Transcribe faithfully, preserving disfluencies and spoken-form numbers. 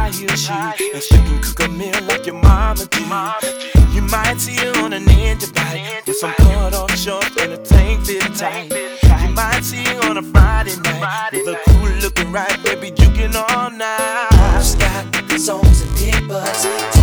high heel shoes, and she can cook a meal like your mama did. You might see her on a ninja bike with some cut off shorts and a tank fit tight. You might see her on a Friday night with a cool looking right, baby, juking all night. Sky, zones and dick butts.